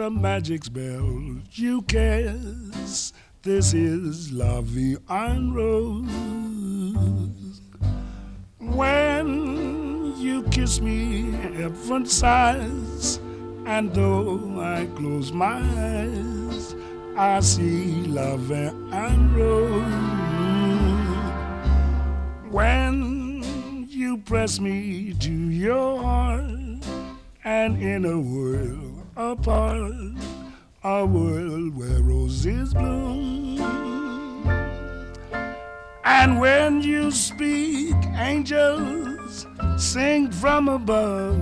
a magic spell you cast. This is La Vie en Rose. When you kiss me, heaven sighs, and though I close my eyes, I see La Vie en Rose. When you press me to your heart, and in a world apart, a world where roses bloom. And when you speak, angels sing from above.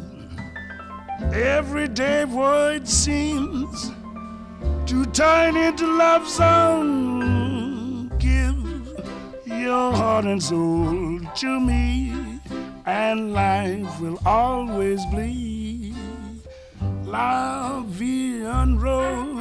Everyday word seems to turn into love song. Give your heart and soul to me, and life will always be La Vie en Rose.